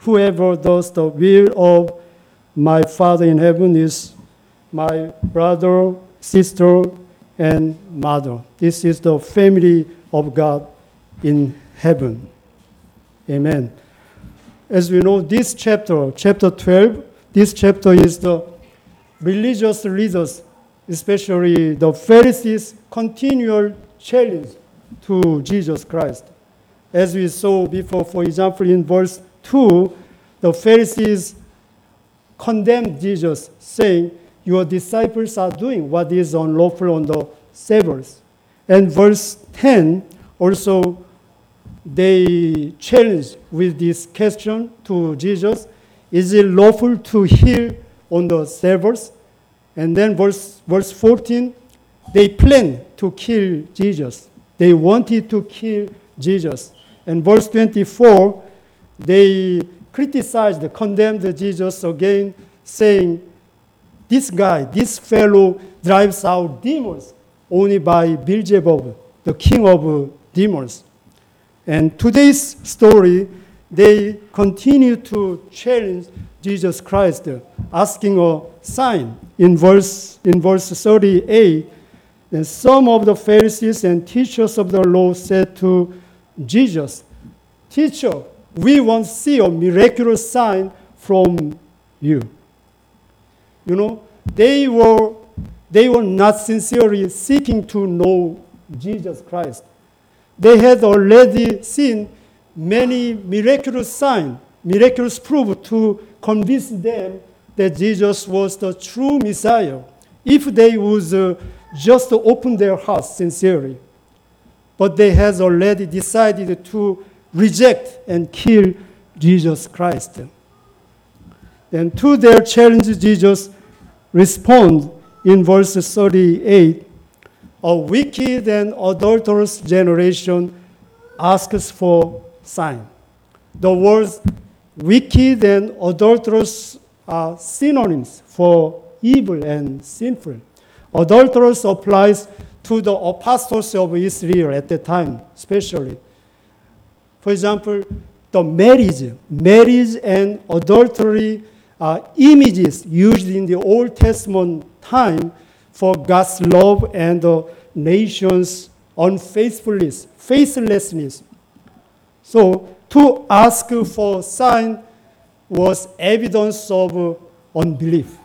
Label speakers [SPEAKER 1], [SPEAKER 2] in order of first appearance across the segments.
[SPEAKER 1] whoever does the will of my Father in heaven is my brother, sister, and mother. This is the family of God in heaven. Amen. As we know, this chapter 12, this chapter is the religious leaders, especially the Pharisees' continual challenge to Jesus Christ. As we saw before, for example, in verse 2, the Pharisees condemned Jesus, saying, your disciples are doing what is unlawful on the Sabbath. And verse 10, also, they challenged with this question to Jesus, is it lawful to heal on the Sabbath? And then verse 14, they planned to kill Jesus. They wanted to kill Jesus. And verse 24, they criticized, condemned Jesus again, saying, this guy, this fellow drives out demons only by Beelzebub, the king of demons. And today's story, they continue to challenge Jesus Christ, asking a sign. In verse 38, and some of the Pharisees and teachers of the law said to Jesus, Teacher, we want to see a miraculous sign from you. You know, they were not sincerely seeking to know Jesus Christ. They had already seen many miraculous signs, miraculous proof to convince them that Jesus was the true Messiah, if they would just open their hearts sincerely. But they had already decided to reject and kill Jesus Christ. And to their challenge, Jesus responds in verse 38, a wicked and adulterous generation asks for sign. The words wicked and adulterous are synonyms for evil and sinful. Adulterous applies to the apostles of Israel at the time, especially. For example, the marriage and adultery are images used in the Old Testament time for God's love and the nation's unfaithfulness, faithlessness. So to ask for sign was evidence of unbelief.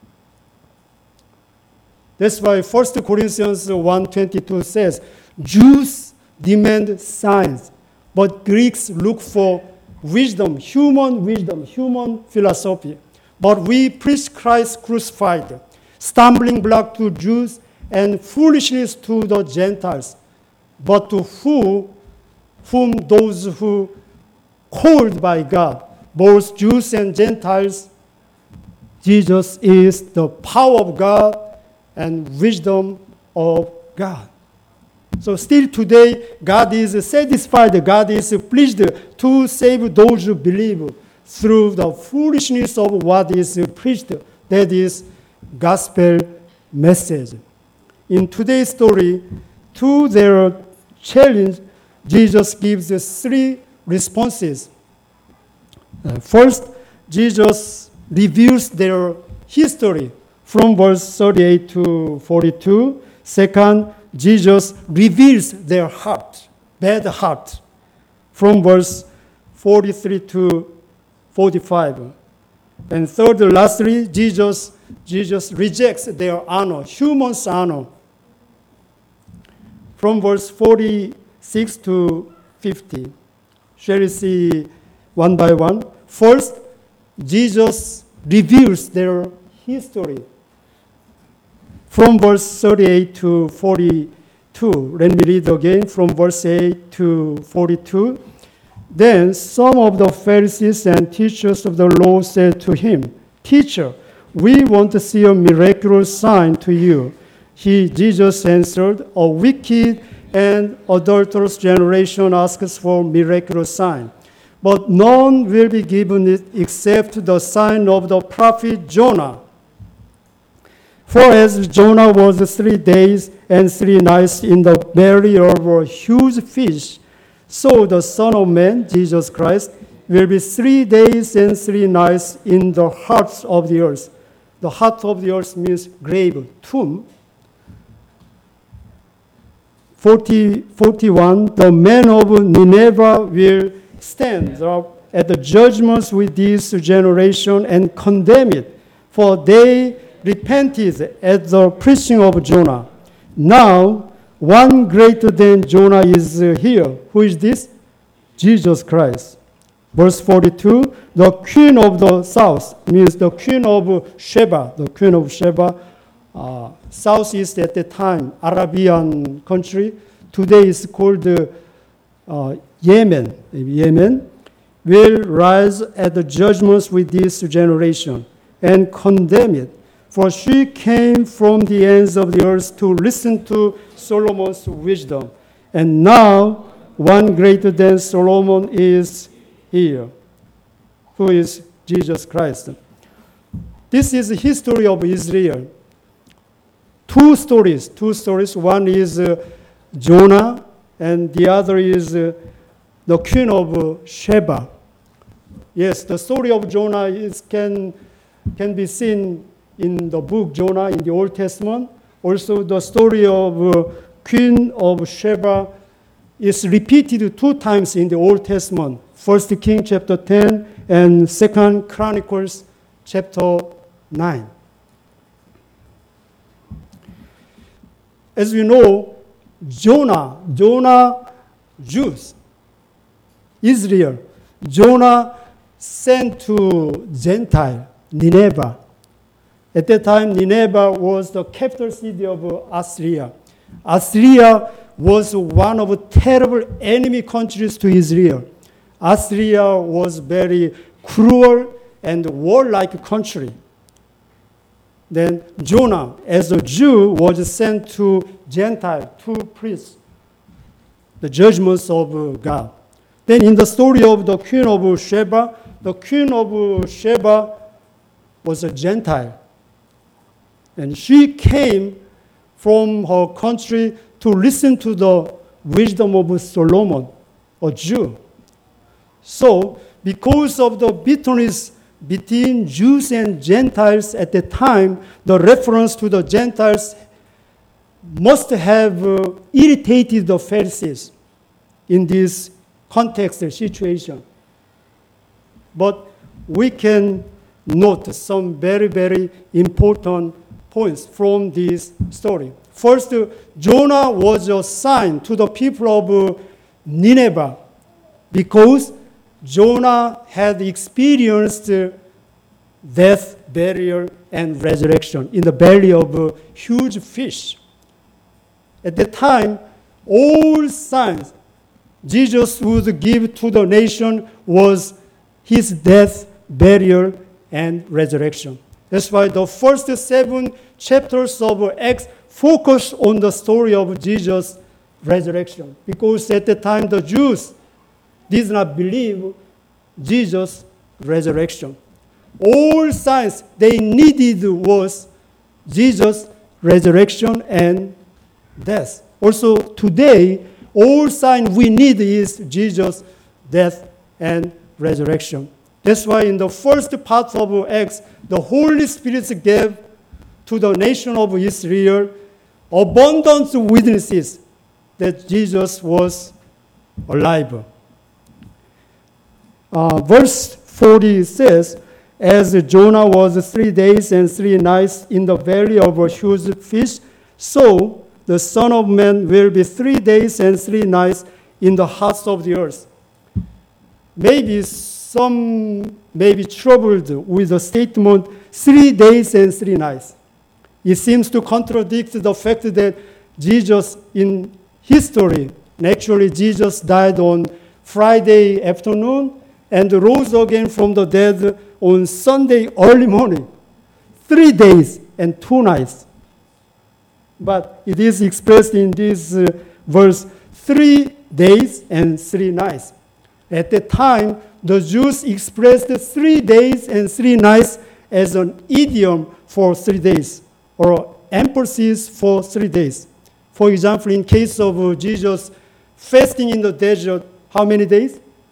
[SPEAKER 1] That's why 1 Corinthians 1:22 says, Jews demand signs, but Greeks look for wisdom, human philosophy. But we preach Christ crucified, stumbling block to Jews and foolishness to the Gentiles. But to whom those who called by God, both Jews and Gentiles, Jesus is the power of God and wisdom of God. So still today, God is satisfied, God is pleased to save those who believe through the foolishness of what is preached, that is gospel message. In today's story, to their challenge, Jesus gives three responses. First, Jesus reveals their history from verse 38 to 42. Second, Jesus reveals their heart, bad heart, from verse 43 to 45. And third, lastly, Jesus rejects their honor, human's honor, from verse 46 to 50. Shall we see one by one? First, Jesus reveals their history from verse 38 to 42. Let me read again from verse 8 to 42. Then some of the Pharisees and teachers of the law said to him, Teacher, we want to see a miraculous sign to you. Jesus answered, a wicked and adulterous generation asks for miraculous sign. But none will be given it except the sign of the prophet Jonah. For as Jonah was 3 days and 3 nights in the belly of a huge fish, so the Son of Man, Jesus Christ, will be 3 days and 3 nights in the heart of the earth. The heart of the earth means grave, tomb. 41, the men of Nineveh will stand up at the judgments with this generation and condemn it, for they repented at the preaching of Jonah. Now, one greater than Jonah is here. Who is this? Jesus Christ. Verse 42, the queen of the south means the queen of Sheba. The queen of Sheba, southeast at the time, Arabian country. Today is called Yemen. Yemen will rise at the judgments with this generation and condemn it. For she came from the ends of the earth to listen to Solomon's wisdom. And now one greater than Solomon is here, who is Jesus Christ. This is the history of Israel. Two stories. One is Jonah, and the other is the queen of Sheba. Yes, the story of Jonah can be seen in the book Jonah in the Old Testament. Also, the story of queen of Sheba is repeated 2 times in the Old Testament. 1 Kings chapter 10 and 2 Chronicles chapter 9. As we know, Jonah, Jews, Israel, Jonah sent to Gentile, Nineveh. At that time, Nineveh was the capital city of Assyria. Assyria was one of terrible enemy countries to Israel. Assyria was very cruel and warlike country. Then Jonah, as a Jew, was sent to Gentile, to preach the judgments of God. Then in the story of the queen of Sheba, the queen of Sheba was a Gentile. And she came from her country to listen to the wisdom of Solomon, a Jew. So, because of the bitterness between Jews and Gentiles at the time, the reference to the Gentiles must have irritated the Pharisees in this context or situation. But we can note some very, very important points from this story. First, Jonah was a sign to the people of Nineveh because Jonah had experienced death, burial, and resurrection in the belly of a huge fish. At the time, all signs Jesus would give to the nation was his death, burial, and resurrection. That's why the first 7 chapters of Acts focus on the story of Jesus' resurrection. Because at the time, the Jews did not believe Jesus' resurrection. All signs they needed was Jesus' resurrection and death. Also, today, all sign we need is Jesus' death and resurrection. That's why in the first part of Acts, the Holy Spirit gave to the nation of Israel abundant witnesses that Jesus was alive. Verse 40 says, as Jonah was 3 days and 3 nights in the belly of a huge fish, so the Son of Man will be 3 days and 3 nights in the heart of the earth. Maybe some may be troubled with the statement 3 days and 3 nights. It seems to contradict the fact that Jesus in history, actually Jesus died on Friday afternoon and rose again from the dead on Sunday early morning. 3 days and 2 nights. But it is expressed in this verse, 3 days and 3 nights. At the time, the Jews expressed 3 days and 3 nights as an idiom for 3 days, or emphasis for 3 days. For example, in case of Jesus fasting in the desert, how many days?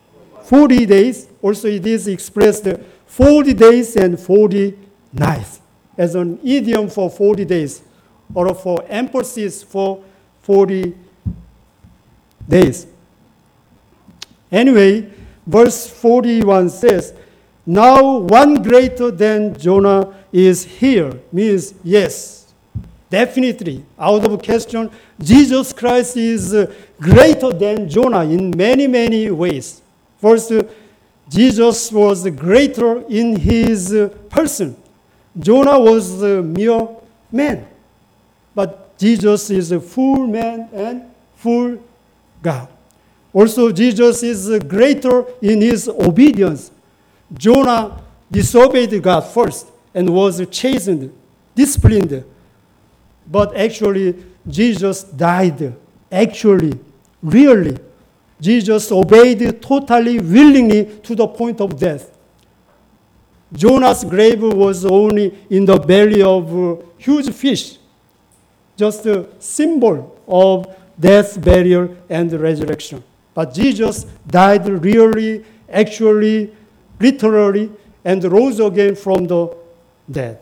[SPEAKER 1] 40 days. Also, it is expressed 40 days and 40 nights as an idiom for 40 days or for emphasis for 40 days. Anyway, verse 41 says, now one greater than Jonah is here. Means, yes, definitely, out of question, Jesus Christ is greater than Jonah in many, many ways. First, Jesus was greater in his person. Jonah was a mere man. But Jesus is a full man and full God. Also, Jesus is greater in his obedience. Jonah disobeyed God first and was chastened, disciplined. But actually, Jesus died. Actually, really. Jesus obeyed totally, willingly, to the point of death. Jonah's grave was only in the belly of a huge fish, just a symbol of death, burial, and resurrection. But Jesus died really, actually, literally, and rose again from the dead.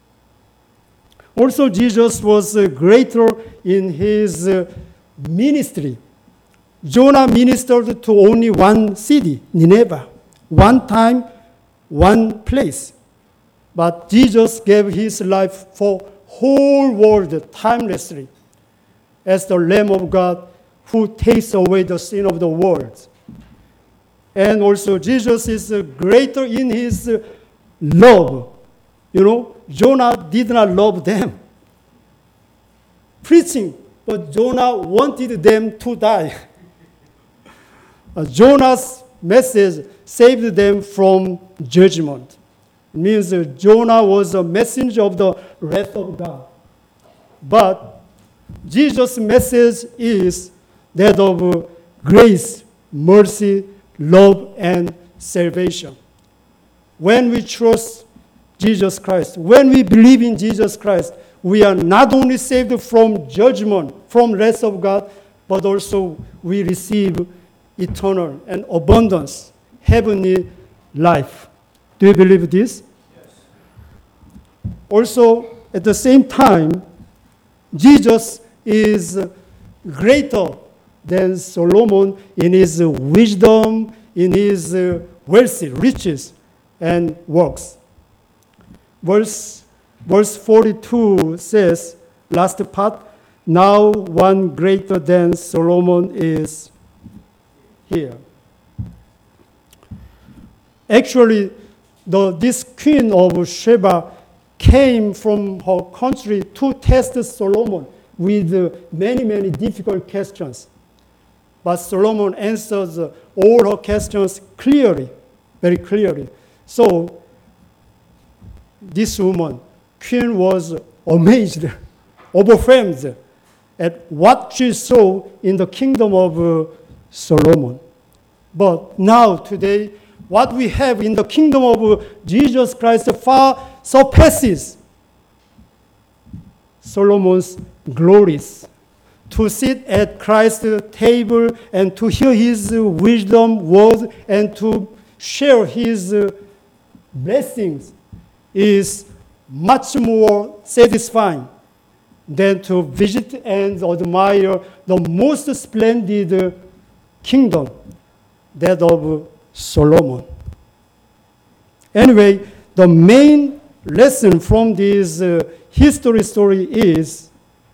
[SPEAKER 1] Also, Jesus was greater in his ministry. Jonah ministered to only one city, Nineveh, one time, one place. But Jesus gave his life for whole world timelessly as the Lamb of God who takes away the sin of the world. And also Jesus is greater in his love. You know, Jonah did not love them preaching, but Jonah wanted them to die. Jonah's message saved them from judgment. It means Jonah was a messenger of the wrath of God. But Jesus' message is that of grace, mercy, love, and salvation. When we trust Jesus Christ, when we believe in Jesus Christ, we are not only saved from judgment, from wrath of God, but also we receive eternal and abundance, heavenly life. Do you believe this? Yes. Also, at the same time, Jesus is greater than Solomon in his wisdom, in his wealth, riches, and works. Verse 42 says, last part, now one greater than Solomon is here. Actually, this queen of Sheba came from her country to test Solomon with many, many difficult questions. But Solomon answers all her questions clearly, very clearly. So this woman, queen, was amazed, overwhelmed at what she saw in the kingdom of Solomon. But now, today, what we have in the kingdom of Jesus Christ far surpasses Solomon's glories. To sit at Christ's table and to hear his wisdom words and to share his blessings is much more satisfying than to visit and admire the most splendid kingdom, that of Solomon. Anyway, the main lesson from this history story is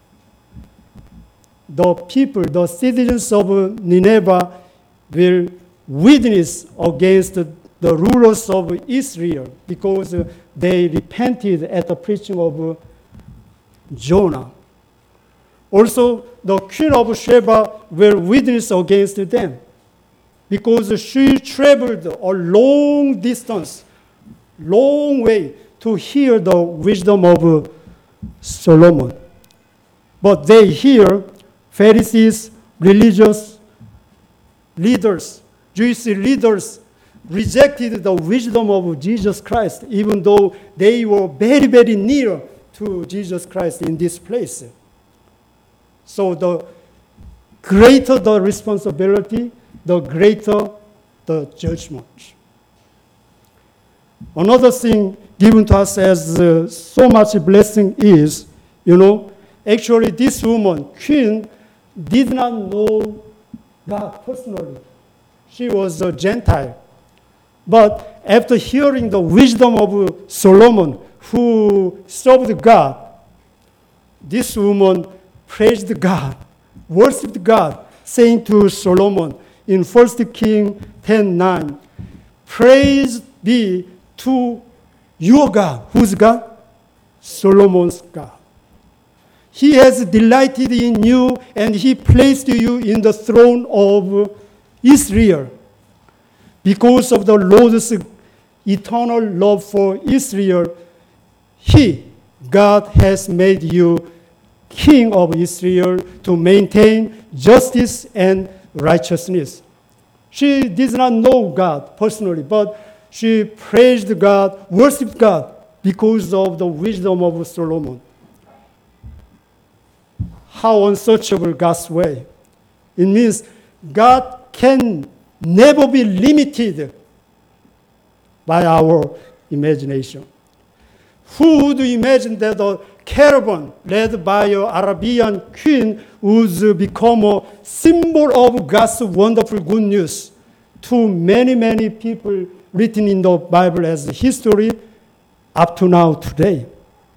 [SPEAKER 1] the people, the citizens of Nineveh, will witness against the rulers of Israel because they repented at the preaching of Jonah. Also, the queen of Sheba will witness against them because she traveled a long distance, long way to hear the wisdom of Solomon. But they hear Pharisees, religious leaders, Jewish leaders rejected the wisdom of Jesus Christ, even though they were very, very near to Jesus Christ in this place. So the greater the responsibility, the greater the judgment. Another thing given to us as so much blessing is, actually this woman, Queen, did not know God personally. She was a Gentile. But after hearing the wisdom of Solomon, who served God, this woman praised God, worshiped God, saying to Solomon in 1 Kings 10:9, praise be to your God. Whose God? Solomon's God. He has delighted in you, and he placed you in the throne of Israel. Because of the Lord's eternal love for Israel, God has made you king of Israel to maintain justice and righteousness. She did not know God personally, but she praised God, worshiped God because of the wisdom of Solomon. How unsearchable God's way. It means God can never be limited by our imagination. Who would imagine that a caravan led by an Arabian queen would become a symbol of God's wonderful good news to many, many people written in the Bible as history up to now today?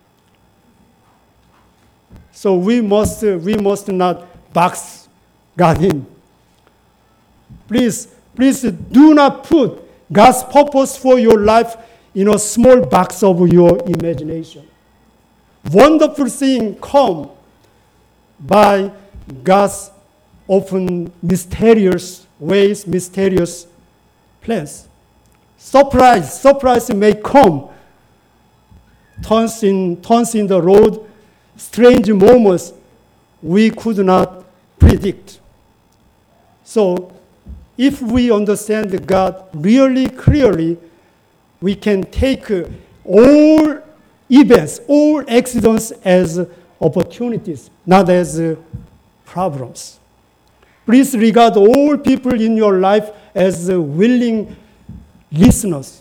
[SPEAKER 1] So we must not box God in. Please do not put God's purpose for your life in a small box of your imagination. Wonderful things come by God's often mysterious ways, mysterious plans. Surprise may come. Turns in the road, strange moments we could not predict. So, if we understand God really clearly, we can take all events, all accidents as opportunities, not as problems. Please regard all people in your life as willing listeners.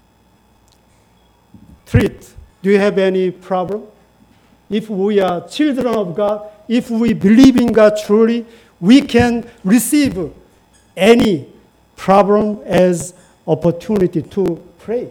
[SPEAKER 1] Do you have any problem? If we are children of God, if we believe in God truly, we can receive any problem as opportunity to pray.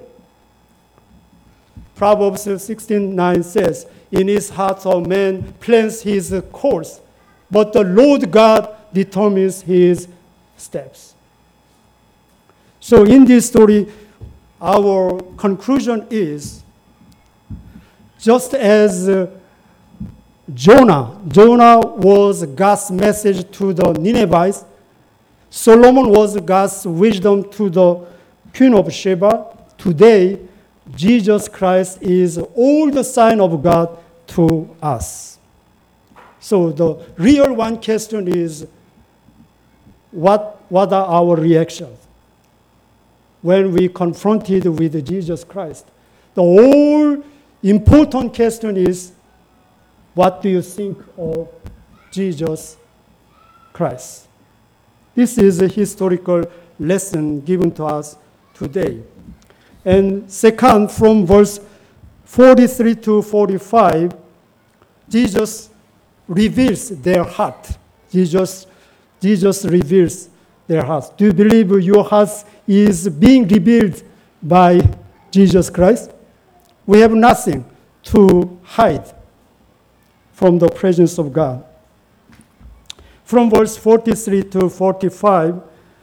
[SPEAKER 1] Proverbs 16:9 says, in his heart a man plans his course, but the Lord God determines his steps. So in this story, our conclusion is, just as Jonah was God's message to the Ninevites, Solomon was God's wisdom to the Queen of Sheba. Today, Jesus Christ is all the sign of God to us. So the real one question is, what are our reactions when we confronted with Jesus Christ? The whole important question is, what do you think of Jesus Christ? This is a historical lesson given to us today. And second, from verse 43 to 45, Jesus reveals their heart. Jesus reveals their hearts. Do you believe your heart is being revealed by Jesus Christ? We have nothing to hide from the presence of God. From verse 43 to 45,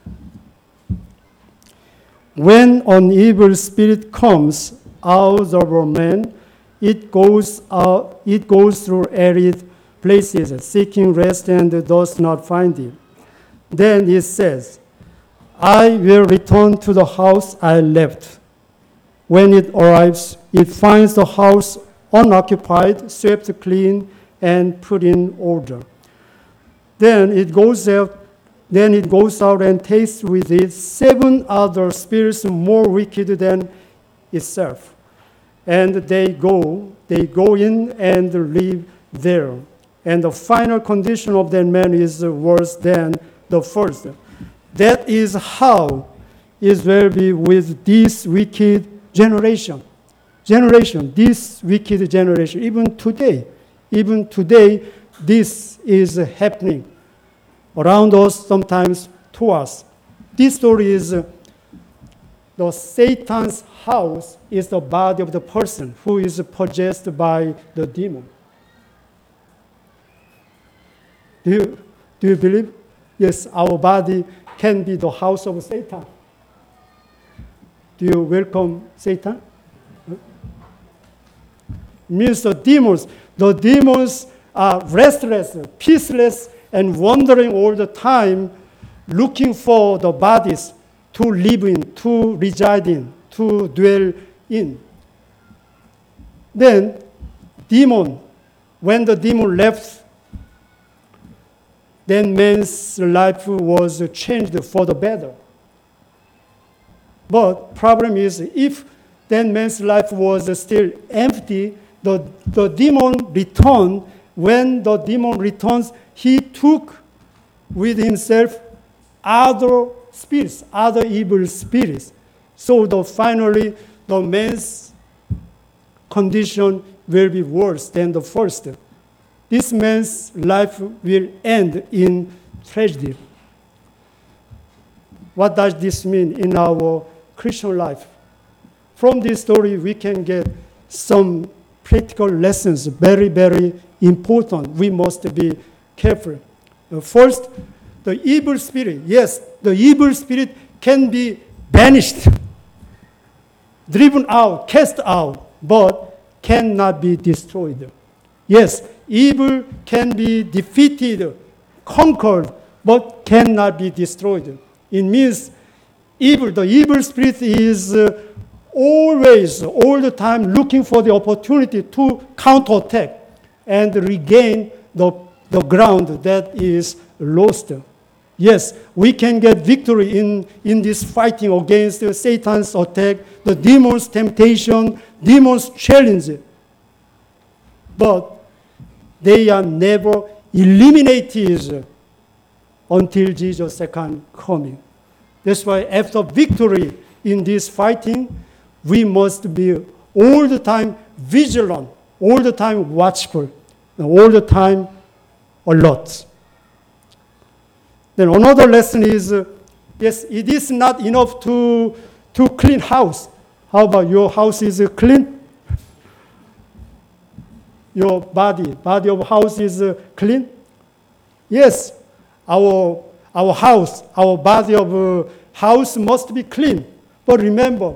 [SPEAKER 1] when an evil spirit comes out of a man, it goes through arid places, seeking rest and does not find it. Then it says, I will return to the house I left. When it arrives, it finds the house unoccupied, swept clean, and put in order. Then it goes out and takes with it 7 other spirits more wicked than itself. And they go in and live there. And the final condition of that man is worse than the first. That is how is will be with this wicked generation. This wicked generation. Even today, this is happening around us, sometimes to us. This story is the Satan's house is the body of the person who is possessed by the demon. Do you believe? Yes, our body can be the house of Satan. Do you welcome Satan? Means the demons are restless, peaceless, and wandering all the time, looking for the bodies to live in, to reside in, to dwell in. Then, when the demon left, then man's life was changed for the better. But problem is, if then man's life was still empty, the demon returned. When the demon returns, he took with himself other spirits, other evil spirits. So finally, the man's condition will be worse than the first. This man's life will end in tragedy. What does this mean in our Christian life? From this story, we can get some practical lessons, very, very important. We must be careful. First, the evil spirit. Yes, the evil spirit can be banished, driven out, cast out, but cannot be destroyed. Yes, evil can be defeated, conquered, but cannot be destroyed. It means the evil spirit is always, all the time, looking for the opportunity to counterattack and regain the ground that is lost. Yes, we can get victory in this fighting against Satan's attack, the demon's temptation, demon's challenge. But they are never eliminated until Jesus' second coming. That's why after victory in this fighting, we must be all the time vigilant, all the time watchful, and all the time alert. Then another lesson is, yes, it is not enough to clean house. How about your house is clean? Your body of house is clean? Yes, our house, our body of house must be clean. But remember,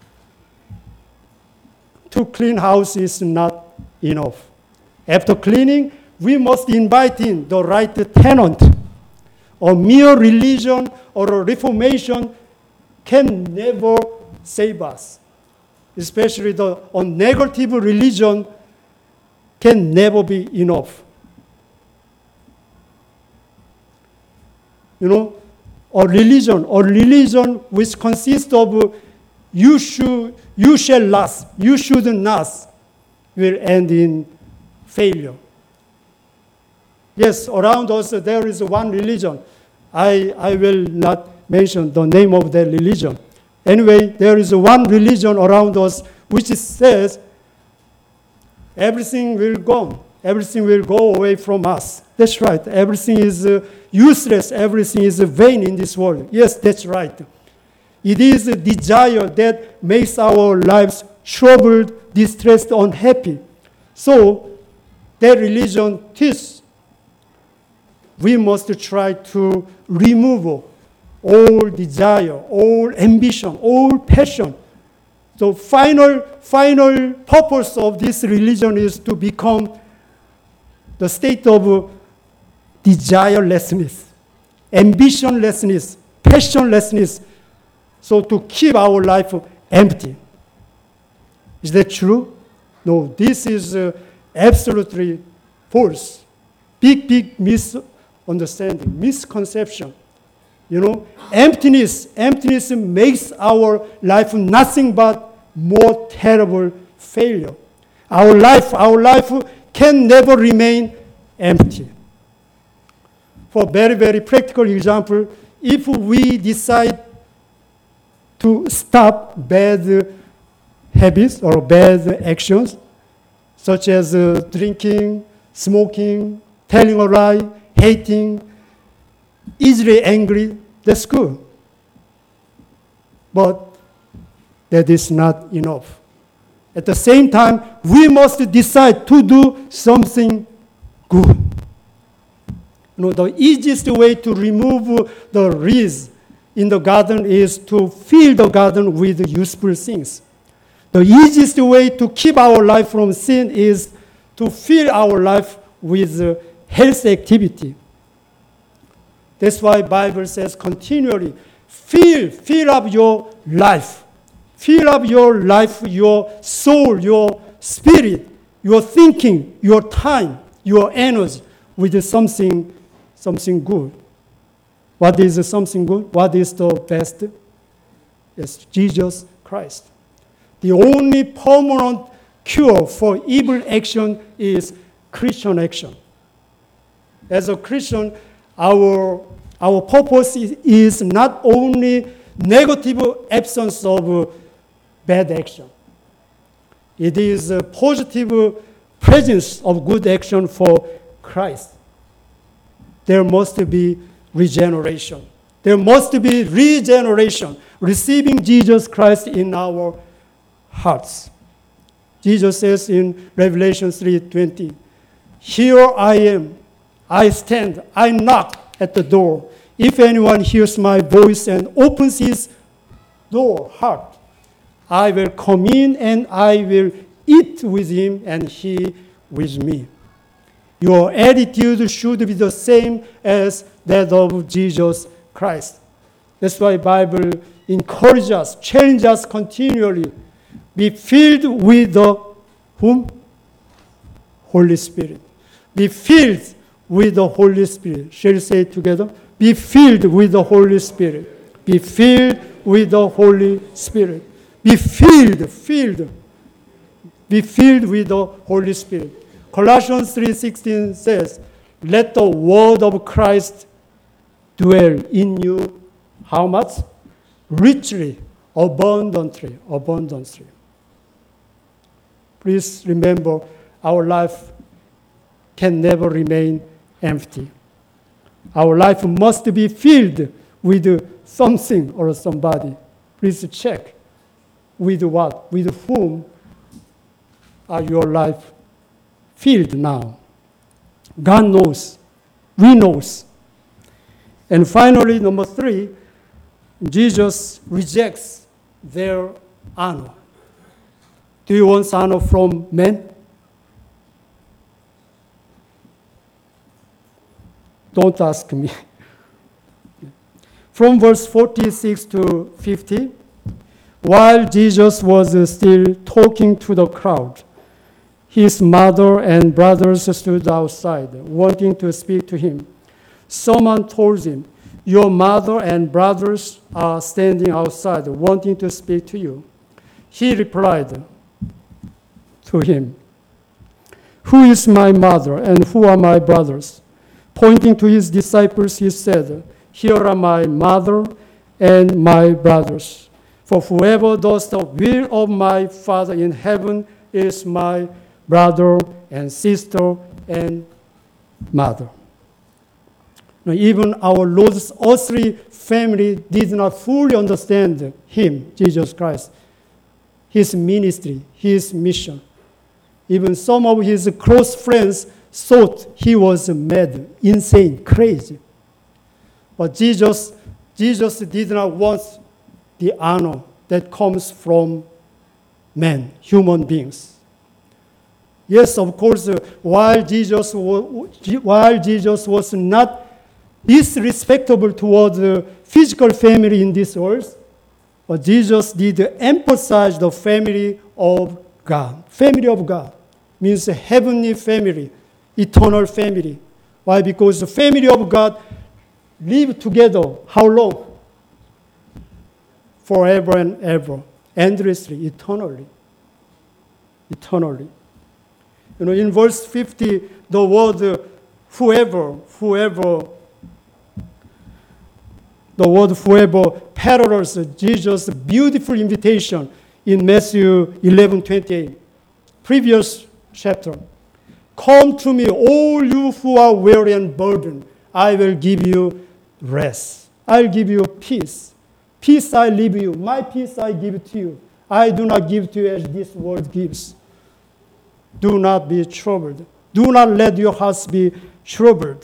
[SPEAKER 1] to clean house is not enough. After cleaning, we must invite in the right tenant. A mere religion or a reformation can never save us. Especially a negative religion can never be enough. A religion which consists of you shall not, you should not, will end in failure. Yes, around us there is one religion. I will not mention the name of that religion. Anyway, there is one religion around us which says everything will go away from us. That's right. Everything is useless. Everything is vain in this world. Yes, that's right. It is a desire that makes our lives troubled, distressed, unhappy. So, that religion teaches we must try to remove all desire, all ambition, all passion. So final purpose of this religion is to become the state of desirelessness, ambitionlessness, passionlessness, so to keep our life empty. Is that true? No, this is absolutely false. Big misunderstanding, misconception. Emptiness makes our life nothing but more terrible failure. Our life can never remain empty. For very, very practical example, if we decide to stop bad habits or bad actions, such as drinking, smoking, telling a lie, hating, easily angry. That's good. But that is not enough. At the same time, we must decide to do something good. The easiest way to remove the weeds in the garden is to fill the garden with useful things. The easiest way to keep our life from sin is to fill our life with health activity. That's why Bible says continually, fill up your life. Fill up your life, your soul, your spirit, your thinking, your time, your energy with something good. What is something good? What is the best? It's Jesus Christ. The only permanent cure for evil action is Christian action. As a Christian, our purpose is not only negative absence of bad action. It is a positive presence of good action for Christ. There must be regeneration. There must be regeneration, receiving Jesus Christ in our hearts. Jesus says in Revelation 3:20, "Here I am, I stand, I knock at the door. If anyone hears my voice and opens his heart, I will come in and I will eat with him and he with me." Your attitude should be the same as that of Jesus Christ. That's why the Bible encourages us, challenges us continually. Be filled with the whom? Holy Spirit. Be filled with the Holy Spirit. Shall we say it together? Be filled with the Holy Spirit. Be filled with the Holy Spirit. Be filled. Be filled with the Holy Spirit. Colossians 3:16 says, "Let the word of Christ dwell in you." How much? Richly, abundantly. Please remember, our life can never remain empty. Our life must be filled with something or somebody. Please check. With what? With whom are your life filled now? God knows. We knows. And finally, number 3, Jesus rejects their honor. Do you want honor from men? Don't ask me. From verse 46 to 50, while Jesus was still talking to the crowd, his mother and brothers stood outside, wanting to speak to him. Someone told him, "Your mother and brothers are standing outside, wanting to speak to you." He replied to him, "Who is my mother and who are my brothers?" Pointing to his disciples, he said, "Here are my mother and my brothers. For whoever does the will of my Father in heaven is my brother and sister and mother." Now, even our Lord's earthly family did not fully understand him, Jesus Christ, his ministry, his mission. Even some of his close friends thought he was mad, insane, crazy. But Jesus did not want the honor that comes from men, human beings. Yes, of course, while Jesus was not disrespectful toward the physical family in this earth, but Jesus did emphasize the family of God. Family of God means a heavenly family, eternal family. Why? Because the family of God live together. How long? Forever and ever, endlessly, eternally. Eternally. In verse 50, the word whoever The word whoever parallels Jesus' beautiful invitation in Matthew 11:28, previous chapter. Come to me, all you who are weary and burdened. I will give you rest. I'll give you peace. Peace I leave you. My peace I give to you. I do not give to you as this world gives. Do not be troubled. Do not let your hearts be troubled.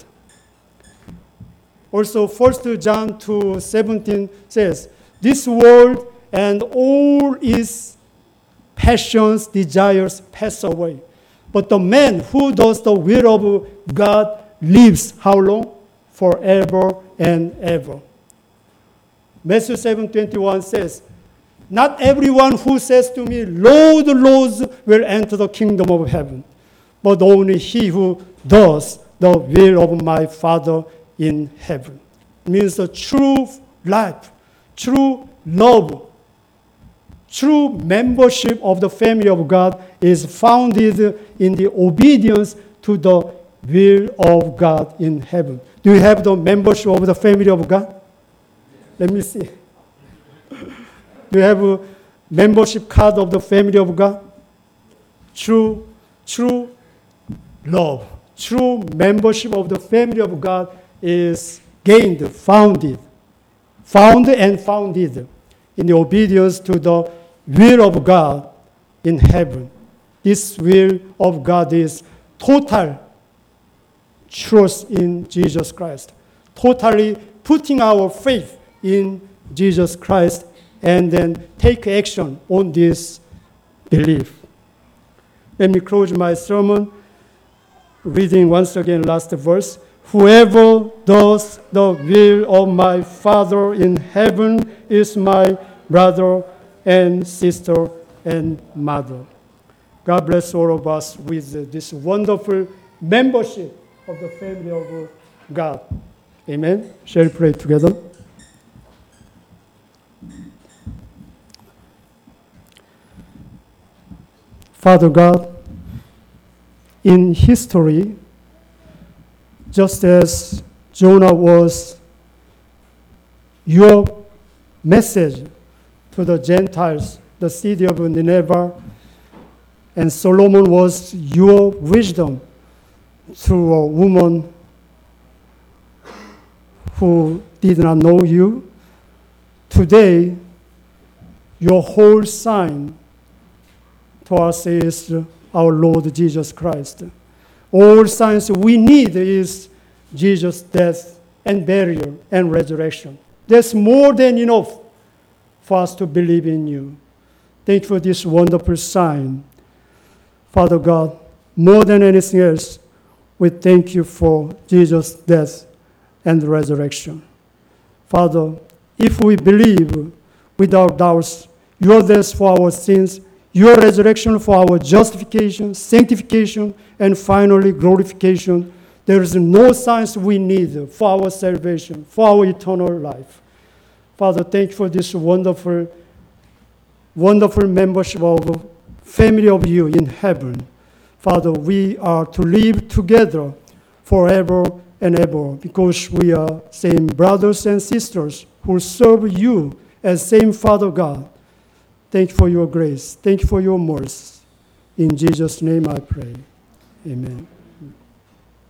[SPEAKER 1] Also, 1 John 2:17 says, this world and all its passions, desires pass away. But the man who does the will of God lives how long? Forever and ever. Matthew 7:21 says, not everyone who says to me, Lord, Lord, will enter the kingdom of heaven, but only he who does the will of my Father in heaven. It means the true life, true love, true membership of the family of God is founded in the obedience to the will of God in heaven. Do you have the membership of the family of God? Let me see. Do you have a membership card of the family of God? True love, true membership of the family of God is gained, found and founded in the obedience to the will of God in heaven. This will of God is total trust in Jesus Christ, totally putting our faith in Jesus Christ and then take action on this belief. Let me close my sermon reading once again last verse. Whoever does the will of my Father in heaven is my brother and sister and mother. God bless all of us with this wonderful membership of the family of God. Amen. Shall we pray together? Father God, in history, just as Jonah was your message to the Gentiles, the city of Nineveh, and Solomon was your wisdom through a woman who did not know you. Today, your whole sign to us is our Lord Jesus Christ. All signs we need is Jesus' death and burial and resurrection. That's more than enough for us to believe in you. Thank you for this wonderful sign. Father God, more than anything else, we thank you for Jesus' death and resurrection. Father, if we believe without doubts, your death for our sins, your resurrection for our justification, sanctification, and finally glorification, there is no signs we need for our salvation, for our eternal life. Father, thank you for this wonderful membership of family of you in heaven. Father, we are to live together forever and ever because we are same brothers and sisters who serve you as same Father God. Thank you for your grace. Thank you for your mercy. In Jesus' name I pray. Amen.